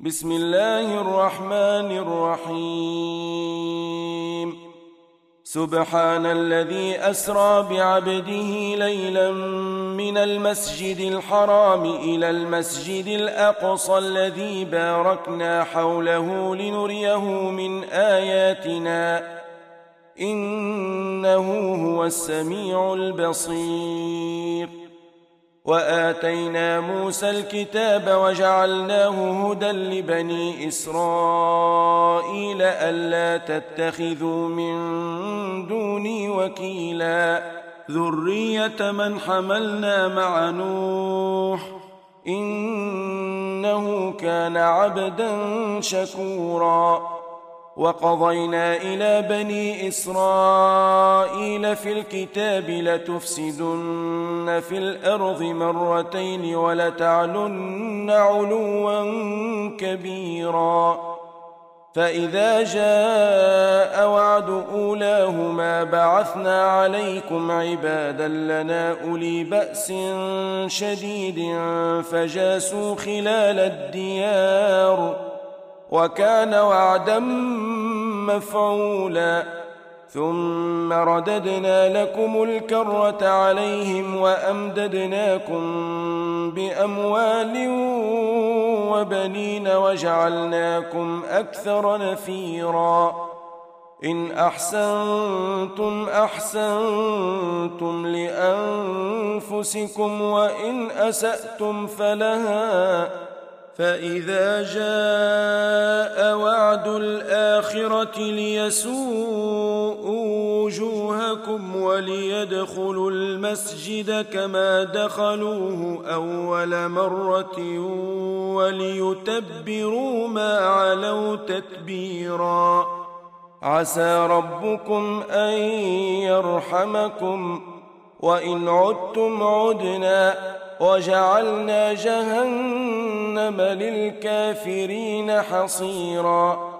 بسم الله الرحمن الرحيم سبحان الذي أسرى بعبده ليلا من المسجد الحرام إلى المسجد الأقصى الذي باركنا حوله لنريه من آياتنا إنه هو السميع البصير وآتينا موسى الكتاب وجعلناه هدى لبني إسرائيل ألا تتخذوا من دوني وكيلا ذرية من حملنا مع نوح إنه كان عبدا شكورا وقضينا إلى بني إسرائيل في الكتاب لتفسدن في الأرض مرتين ولتعلن علوا كبيرا فإذا جاء وعد أولاهما بعثنا عليكم عبادا لنا أولي بأس شديد فجاسوا خلال الديار وكان وعدا مفعولا ثم رددنا لكم الكرة عليهم وأمددناكم بأموال وبنين وجعلناكم أكثر نفيرا إن أحسنتم أحسنتم لأنفسكم وإن أسأتم فلها فإذا جاء وعد الآخرة ليسوءوا وجوهكم وليدخلوا المسجد كما دخلوه أول مرة وليتبروا ما علوا تتبيرا عسى ربكم أن يرحمكم وإن عدتم عدنا وجعلنا جهنم للكافرين حصيرا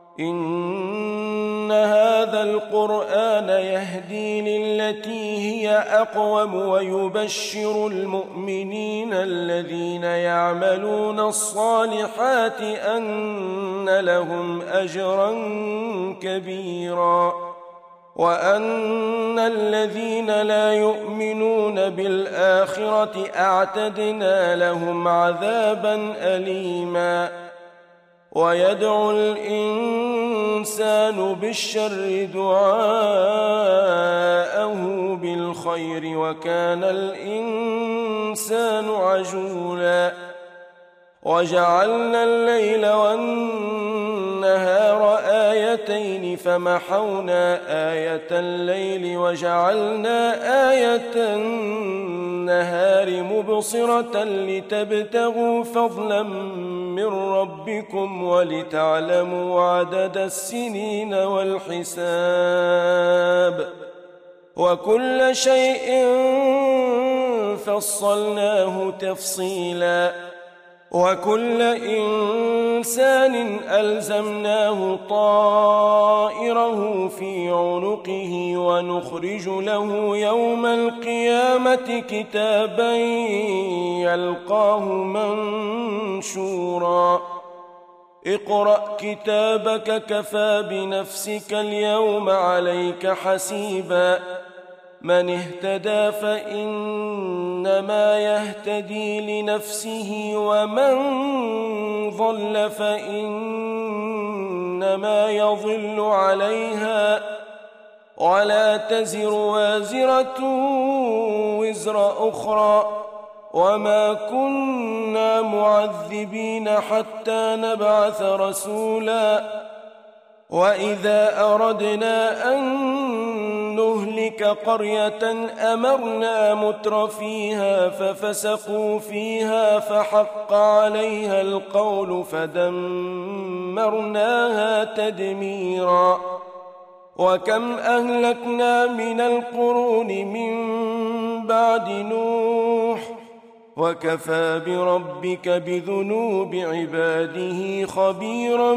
إن هذا القرآن يهدي للتي هي أقوم ويبشر المؤمنين الذين يعملون الصالحات أن لهم أجرا كبيرا وأن الذين لا يؤمنون بالآخرة أعتدنا لهم عذابا أليما ويدعو الإنسان بالشر دعاءه بالخير وكان الإنسان عجولا وجعلنا الليل والنهار آيتين فمحونا آية الليل وجعلنا آية النهار مبصرة لتبتغوا فضلا من ربكم ولتعلموا عدد السنين والحساب وكل شيء فصلناه تفصيلا وكل إنسان ألزمناه طائره في عنقه ونخرج له يوم القيامة كتابا يلقاه منشورا اقرأ كتابك كفى بنفسك اليوم عليك حسيبا من اهتدى فإنما يهتدي لنفسه ومن ضل فإنما يضل عليها ولا تزر وازرة وزر أخرى وما كنا معذبين حتى نبعث رسولا وإذا أردنا أن نهلك قرية أمرنا مترفيها ففسقوا فيها فحق عليها القول فدمرناها تدميرا وكم أهلكنا من القرون من بعد نوح وكفى بربك بذنوب عباده خبيرا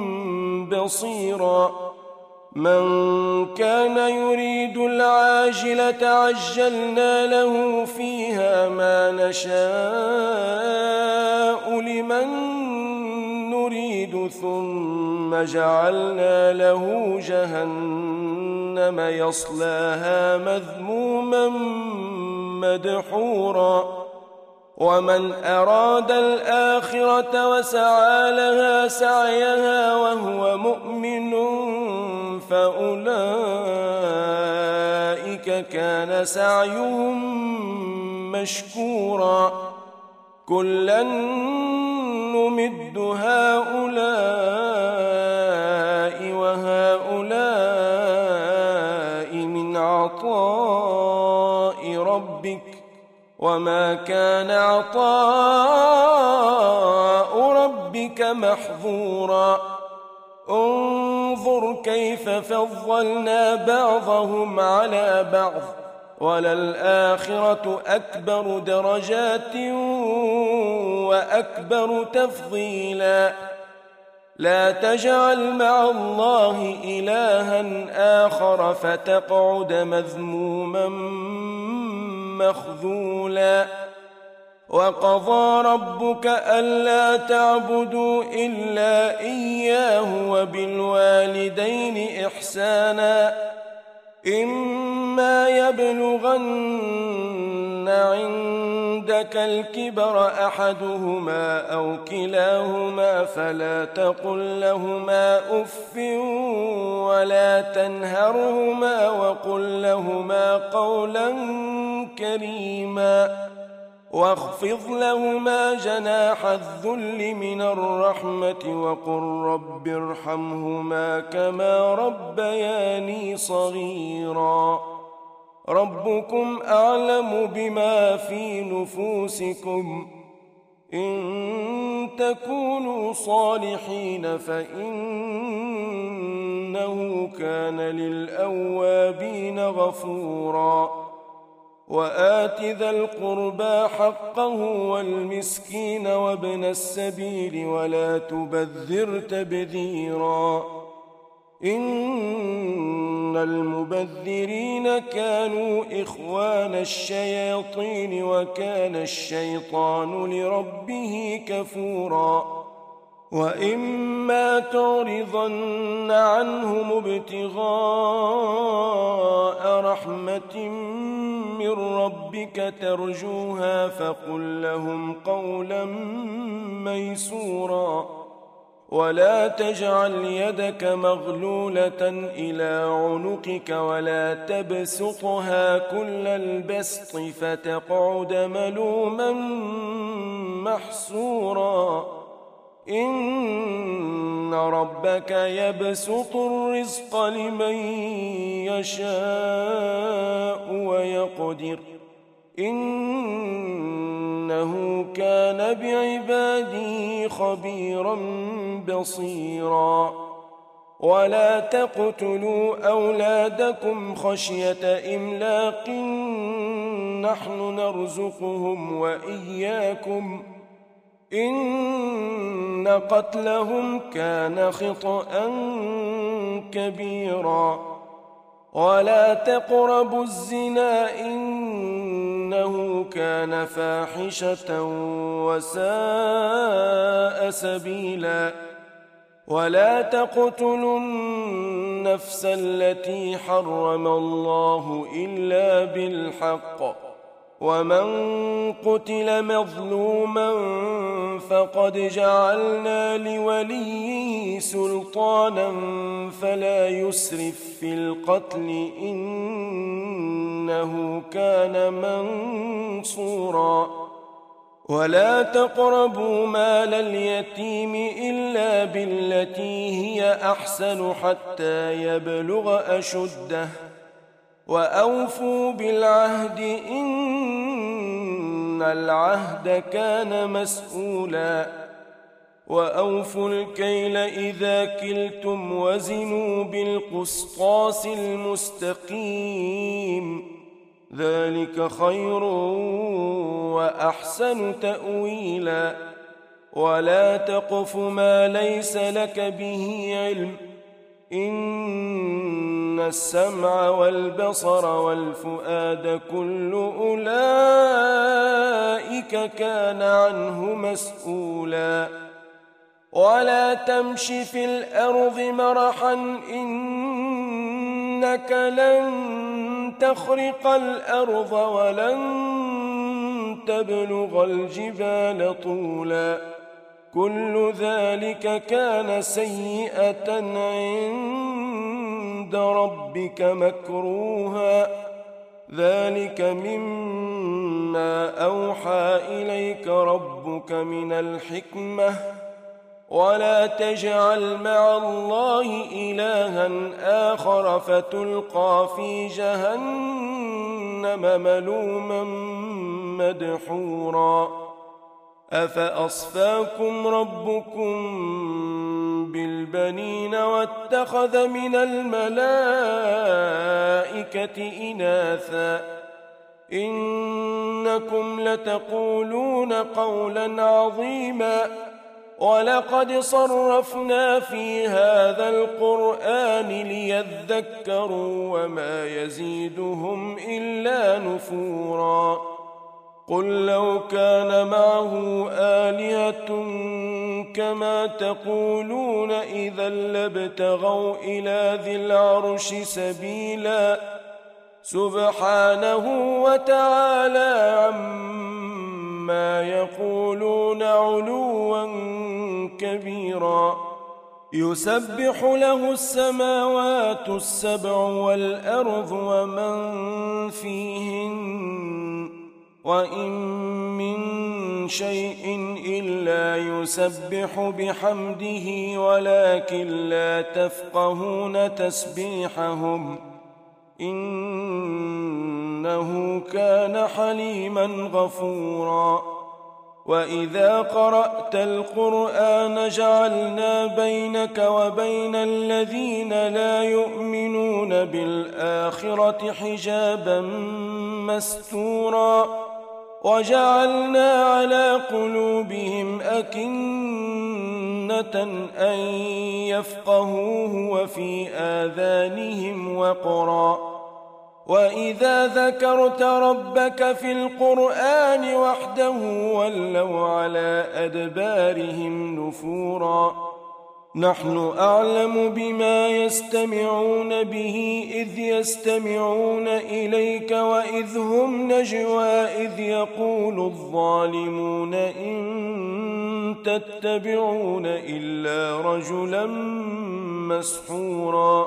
بصيرا من كان يريد العاجلة عجلنا له فيها ما نشاء لمن يريد ثم جعلنا له جهنم يصلاها مذموما مدحورا ومن أراد الآخرة وسعى لها سعيها وهو مؤمن فأولئك كان سعيهم مشكورا كلا نمد هؤلاء وهؤلاء من عطاء ربك وما كان عطاء ربك محظورا انظر كيف فضلنا بعضهم على بعض وللآخرة أكبر درجات وأكبر تفضيلا لا تجعل مع الله إلها آخر فتقعد مذموما مخذولا وقضى ربك ألا تعبدوا إلا إياه وبالوالدين إحسانا إما يبلغن عندك الكبر أحدهما أو كلاهما فلا تقل لهما أف ولا تنهرهما وقل لهما قولا كريما واخفض لهما جناح الذل من الرحمة وقل رب ارحمهما كما ربياني صغيرا ربكم أعلم بما في نفوسكم إن تكونوا صالحين فإنه كان للأوابين غفورا وآت ذا القربى حقه والمسكين وابن السبيل ولا تبذر تبذيرا إن المبذرين كانوا إخوان الشياطين وكان الشيطان لربه كفورا وإما تعرضن عنهم ابتغاء رحمة من ربك ترجوها فقل لهم قولا ميسورا ولا تجعل يدك مغلولة إلى عنقك ولا تبسطها كل البسط فتقعد ملوما محسورا إن ربك يبسط الرزق لمن يشاء ويقدر إنه كان بعباده خبيرا بصيرا ولا تقتلوا أولادكم خشية إملاق نحن نرزقهم وإياكم إن قتلهم كان خطأ كبيرا ولا تقربوا الزنا إنه كان فاحشة وساء سبيلا ولا تقتلوا النفس التي حرم الله إلا بالحق ومن قتل مظلوما فقد جعلنا لوليه سلطانا فلا يسرف في القتل إنه كان منصورا ولا تقربوا مال اليتيم إلا بالتي هي أحسن حتى يبلغ أشده وأوفوا بالعهد إن العهد كان مسؤولا وأوفوا الكيل إذا كلتم وزنوا بالقسطاس المستقيم ذلك خير وأحسن تأويلا ولا تقف ما ليس لك به علم إن السمع والبصر والفؤاد كل أولئك كان عنه مسؤولا ولا تمش في الأرض مرحا إنك لن تخرق الأرض ولن تبلغ الجبال طولا كل ذلك كان سيئة عند ربك مكروها ذلك مما أوحى إليك ربك من الحكمة ولا تجعل مع الله إلها آخر فتلقى في جهنم ملوما مدحورا أفأصفاكم ربكم بالبنين واتخذ من الملائكة إناثا إنكم لتقولون قولا عظيما ولقد صرفنا في هذا القرآن ليذكروا وما يزيدهم إلا نفورا قل لو كان معه آلهة كما تقولون إذا لابتغوا إلى ذي العرش سبيلا سبحانه وتعالى عما يقولون علوا كبيرا يسبح له السماوات السبع والأرض ومن فيهن وإن من شيء إلا يسبح بحمده ولكن لا تفقهون تسبيحهم إنه كان حليما غفورا وإذا قرأت القرآن جعلنا بينك وبين الذين لا يؤمنون بالآخرة حجابا مستورا وجعلنا على قلوبهم أكنة أن يفقهوه وفي آذانهم وقرا وإذا ذكرت ربك في القرآن وحده ولوا على أدبارهم نفورا نحن أعلم بما يستمعون به إذ يستمعون إليك وإذ هم نجوى إذ يقول الظالمون إن تتبعون إلا رجلا مسحورا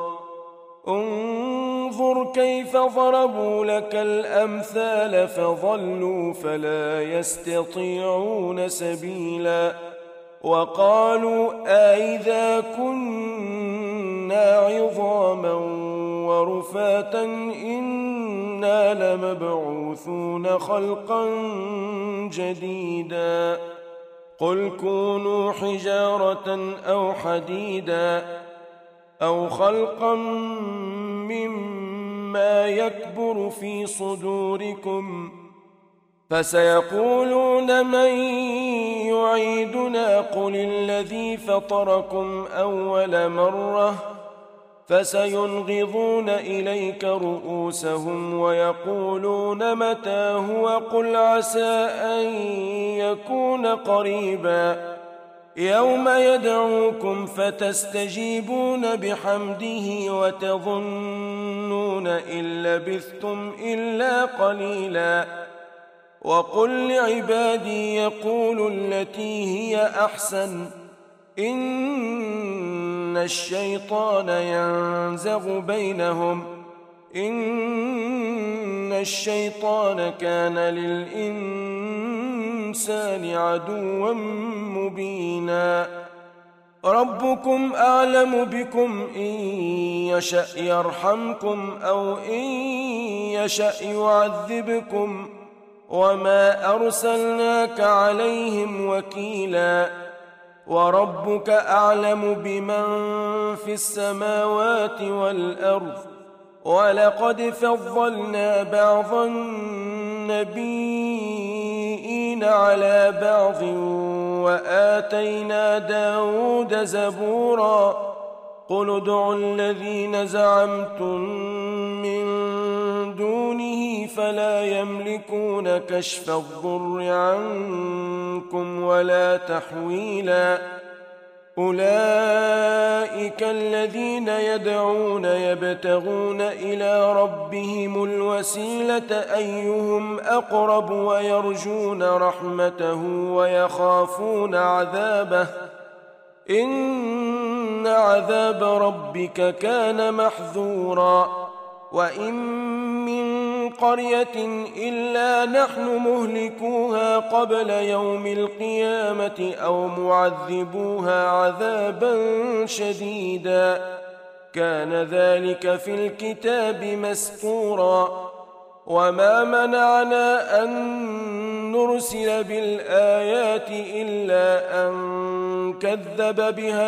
انظر كيف ضربوا لك الأمثال فضلوا فلا يستطيعون سبيلا وقالوا أئذا كنا عظاما ورفاتا إنا لمبعوثون خلقا جديدا قل كونوا حجارة أو حديدا أو خلقا مما يكبر في صدوركم فسيقولون من يعيدنا قل الذي فطركم أول مرة فسينغضون إليك رؤوسهم ويقولون متى هو قل عسى أن يكون قريبا يوم يدعوكم فتستجيبون بحمده وتظنون إن لبثتم إلا قليلا وقل لعبادي يقولوا التي هي أحسن إن الشيطان ينزغ بينهم إن الشيطان كان للإنسان عدوا مبينا ربكم أعلم بكم إن يشأ يرحمكم أو إن يشأ يعذبكم وما أرسلناك عليهم وكيلا وربك أعلم بمن في السماوات والأرض ولقد فضلنا بعض النبيين على بعض وآتينا داود زبورا قل ادعوا الذين زعمتم من دونه فلا يملكون كشف الضر عنكم ولا تحويلا أولئك الذين يدعون يبتغون إلى ربهم الوسيلة أيهم أقرب ويرجون رحمته ويخافون عذابه إن عذاب ربك كان محذورا وإن من قرية إلا نحن مهلكوها قبل يوم القيامة أو معذبوها عذابا شديدا كان ذلك في الكتاب مسطورا وما منعنا أن نرسل بالآيات إلا أن كذب بها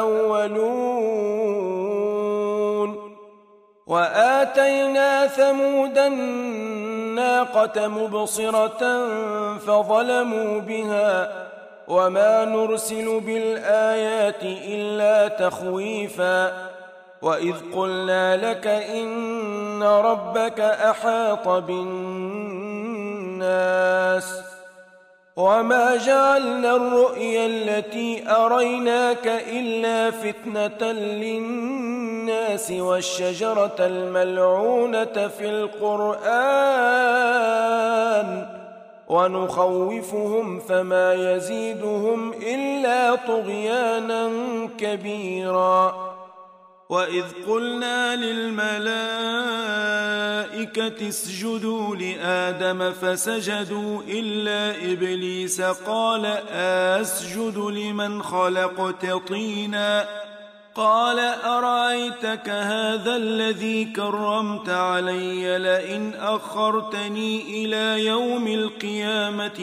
الأولون وآتينا ثمود الناقة مبصرة فظلموا بها وما نرسل بالآيات إلا تخويفا وإذ قلنا لك إن ربك أحاط بالناس وما جعلنا الرؤيا التي أريناك إلا فتنة للناس والشجرة الملعونة في القرآن ونخوفهم فما يزيدهم إلا طغيانا كبيرا وإذ قلنا للملائكة اسجدوا لآدم فسجدوا إلا إبليس قال أسجد لمن خلقت طينا قال أرأيتك هذا الذي كرمت علي لئن أخرتني إلى يوم القيامة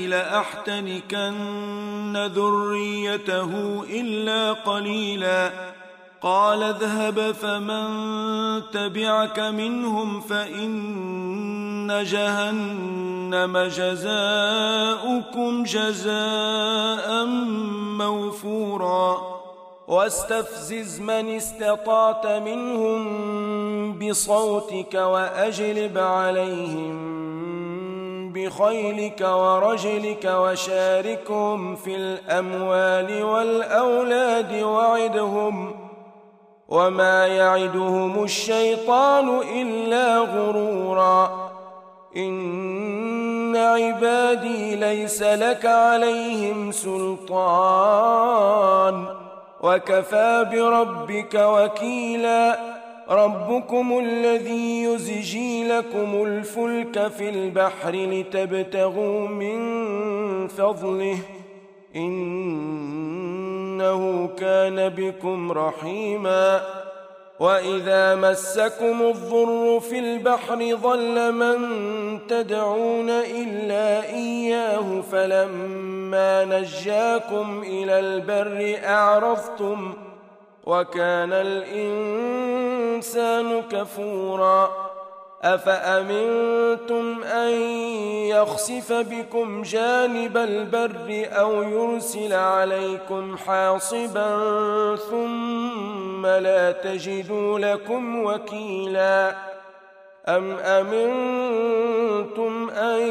لأحتنكن ذريته إلا قليلا قال اذهب فمن تبعك منهم فإن جهنم جزاؤكم جزاء موفورا واستفزز من استطعت منهم بصوتك وأجلب عليهم بخيلك ورجلك وشاركهم في الأموال والأولاد وعدهم وما يعدهم الشيطان إلا غرورا إن عبادي ليس لك عليهم سلطان وكفى بربك وكيلا ربكم الذي يزجي لكم الفلك في البحر لتبتغوا من فضله إنه كان بكم رحيما وإذا مسكم الضر في البحر ضل من تدعون إلا إياه فلما نجاكم إلى البر أعرضتم وكان الإنسان كفورا أفأمنتم أن يخسف بكم جانب البر أو يرسل عليكم حاصبا ثم لا تجدوا لكم وكيلا أم أمنتم أن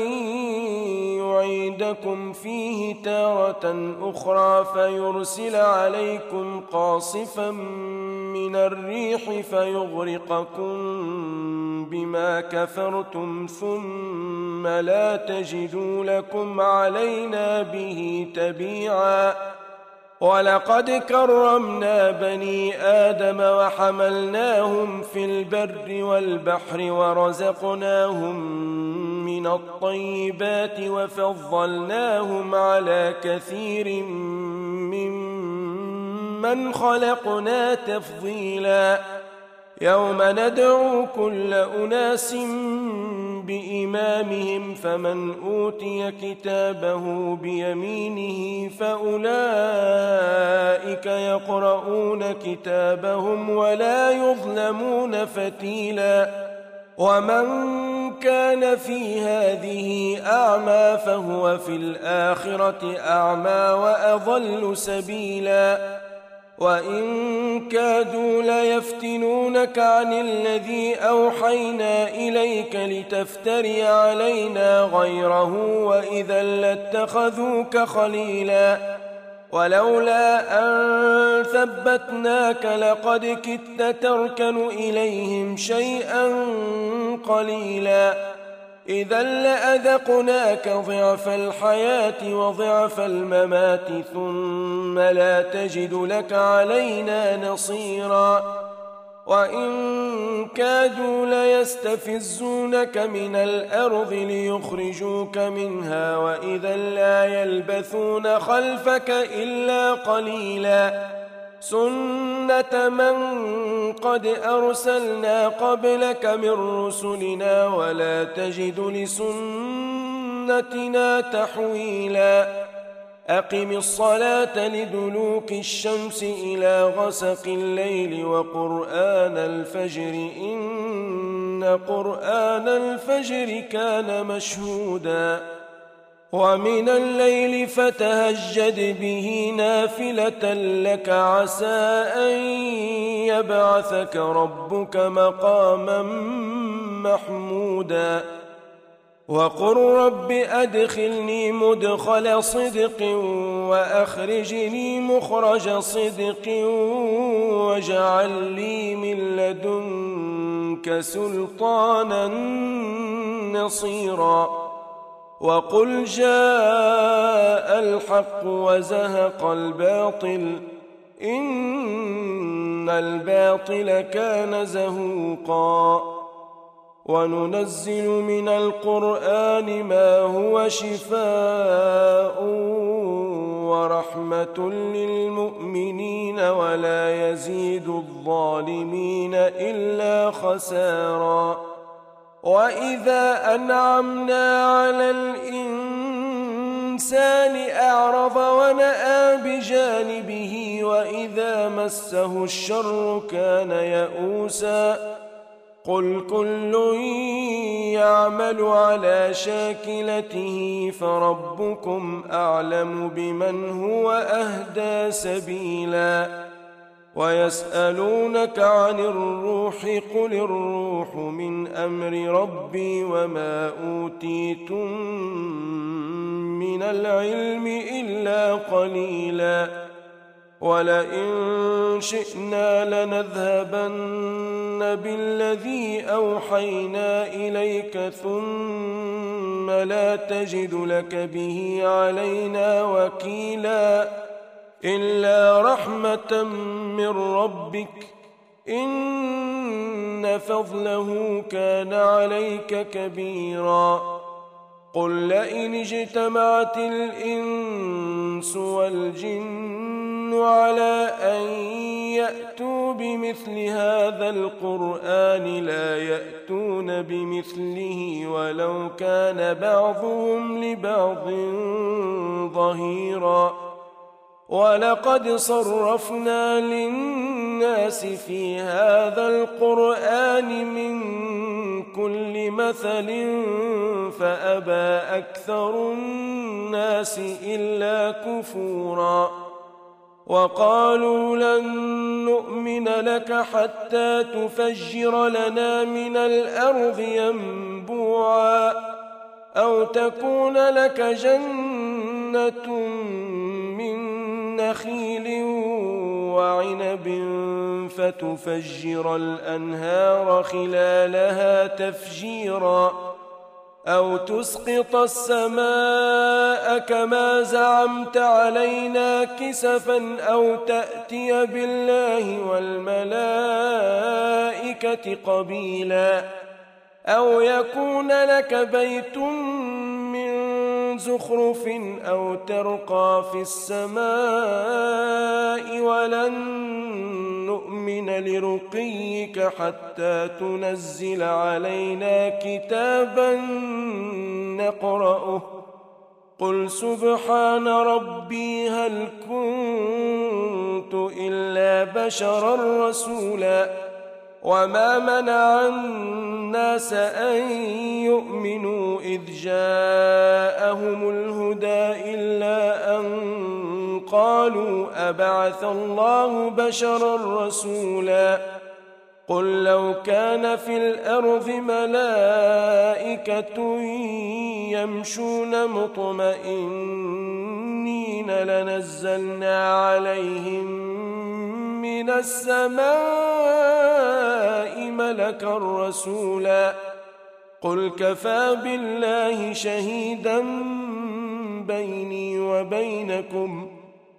يعيدكم فيه تارة أخرى فيرسل عليكم قاصفا من الريح فيغرقكم بما كفرتم ثم لا تجدوا لكم علينا به تبيعا ولقد كرمنا بني آدم وحملناهم في البر والبحر ورزقناهم من الطيبات وفضلناهم على كثير ممن خلقنا تفضيلا يوم ندعو كل أناس بإمامهم فمن أوتي كتابه بيمينه فأولئك يقرؤون كتابهم ولا يظلمون فتيلا ومن كان في هذه أعمى فهو في الآخرة أعمى وأضل سبيلا وإن كادوا ليفتنونك عن الذي أوحينا إليك لتفتري علينا غيره وإذا لاتخذوك خليلا ولولا أن ثبتناك لقد كدت تركن إليهم شيئا قليلا إذا لأذقناك ضعف الحياة وضعف الممات ثم لا تجد لك علينا نصيرا وإن كادوا ليستفزونك من الأرض ليخرجوك منها وإذا لا يلبثون خلفك إلا قليلا سنة من قد أرسلنا قبلك من رسلنا ولا تجد لسنتنا تحويلا أقم الصلاة لدلوك الشمس إلى غسق الليل وقرآن الفجر إن قرآن الفجر كان مشهودا ومن الليل فتهجد به نافلة لك عسى أن يبعثك ربك مقاما محمودا وقل رب أدخلني مدخل صدق وأخرجني مخرج صدق واجعل لي من لدنك سلطانا نصيرا وقل جاء الحق وزهق الباطل إن الباطل كان زهوقا وننزل من القرآن ما هو شفاء ورحمة للمؤمنين ولا يزيد الظالمين إلا خسارا وإذا أنعمنا على الإنسان أعرض ونأى بجانبه وإذا مسه الشر كان يئوسا قل كل يعمل على شاكلته فربكم أعلم بمن هو أهدى سبيلا ويسألونك عن الروح قل الروح من أمر ربي وما أوتيتم من العلم إلا قليلا ولئن شئنا لنذهبن بالذي أوحينا إليك ثم لا تجد لك به علينا وكيلا إلا رحمة من ربك إن فضله كان عليك كبيرا قل لئن اجتمعت الإنس والجن على أن يأتوا بمثل هذا القرآن لا يأتون بمثله ولو كان بعضهم لبعض ظهيرا ولقد صرفنا للناس في هذا القرآن من كل مثل فأبى أكثر الناس إلا كفورا وقالوا لن نؤمن لك حتى تفجر لنا من الأرض ينبوعا أو تكون لك جنة من نخيل وعنب فتفجر الأنهار خلالها تفجيرا أو تسقط السماء كما زعمت علينا كسفا أو تأتي بالله والملائكة قبيلا أو يكون لك بيت من زخرف أو ترقى في السماء ولن نؤمن لرقيك حتى تنزل علينا كتابا نقرأه قل سبحان ربي هل كنت إلا بشرا رسولا وما منع الناس أن يؤمنوا إذ جاءهم الهدى إلا أن قالوا أبعث الله بشرا رسولا قل لو كان في الأرض ملائكة يمشون مطمئنين لنزلنا عليهم من السماء ملكا رسولا قل كفى بالله شهيدا بيني وبينكم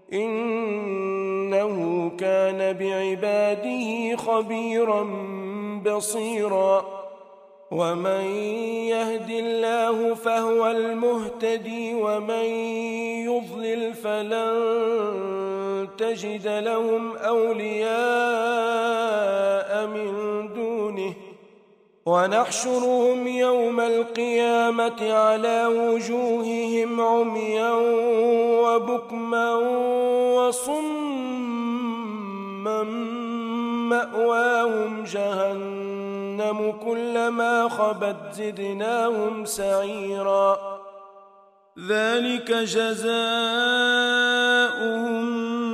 إنه كان بعباده خبيرا بصيرا ومن يهد الله فهو المهتدي ومن يضلل فلن تجد لهم أولياء من دونه ونحشرهم يوم القيامة على وجوههم عميا وبكما وصما مأواهم جهنم كلما خبت زدناهم سعيرا ذلك جزاؤهم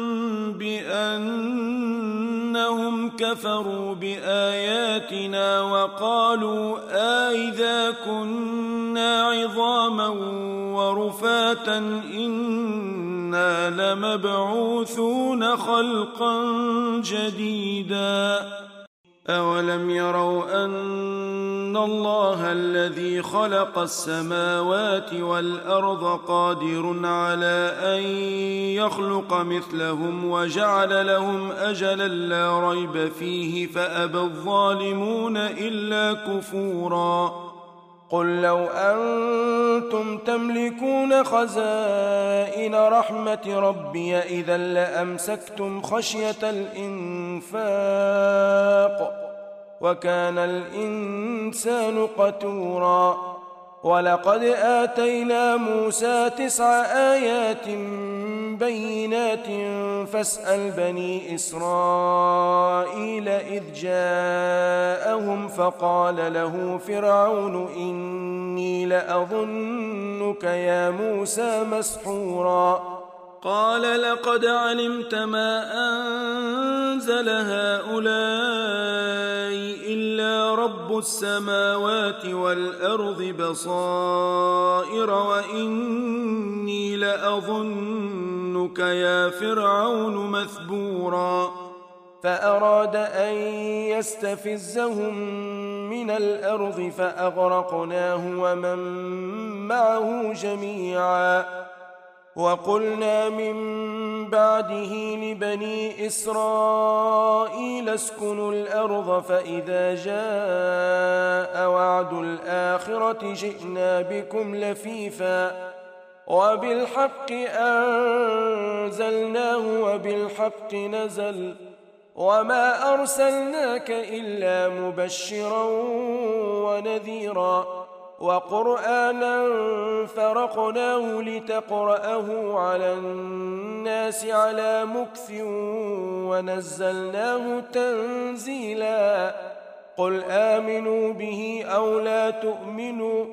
بأنهم كفروا بآياتنا وقالوا أإذا كنا عظاما ورفاتا إنا لمبعوثون خلقا جديدا أولم يروا أن الله الذي خلق السماوات والأرض قادر على أن يخلق مثلهم وجعل لهم أجلا لا ريب فيه فأبى الظالمون إلا كفورا قل لو أنتم تملكون خزائن رحمة ربي إذا لأمسكتم خشية الإنفاق وكان الإنسان قتورا ولقد آتينا موسى 9 آيات بينات فاسأل بني إسرائيل إذ جاءهم فقال له فرعون إني لأظنك يا موسى مسحورا قال لقد علمت ما أنزل هؤلاء إلا رب السماوات والأرض بصائر وإني لأظنك يا فرعون مثبورا فأراد أن يستفزهم من الأرض فأغرقناه ومن معه جميعا وقلنا من بعده لبني إسرائيل اسكنوا الأرض فإذا جاء وعد الآخرة جئنا بكم لفيفا وبالحق أنزلناه وبالحق نزل وما أرسلناك إلا مبشرا ونذيرا وقرآنا فرقناه لتقرأه على الناس على مكث ونزلناه تنزيلا قل آمنوا به أو لا تؤمنوا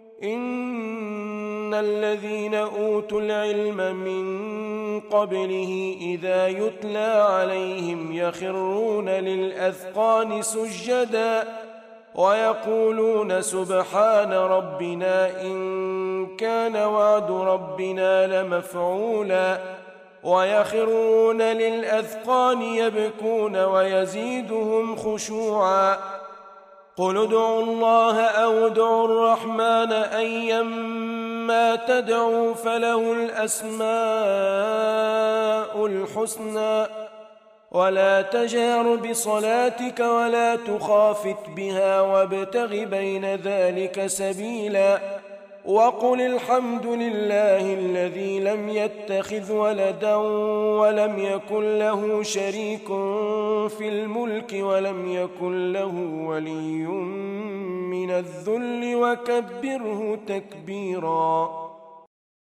إن الذين أوتوا العلم من قبله إذا يتلى عليهم يخرون للأذقان سجدا ويقولون سبحان ربنا إن كان وعد ربنا لمفعولا ويخرون للأذقان يبكون ويزيدهم خشوعا قل ادعوا الله أو ادعوا الرحمن أيما تدعوا فله الأسماء الحسنى ولا تجهر بصلاتك ولا تخافت بها وابتغ بين ذلك سبيلا وقل الحمد لله الذي لم يتخذ ولدا ولم يكن له شريك في الملك ولم يكن له ولي من الذل وكبره تكبيرا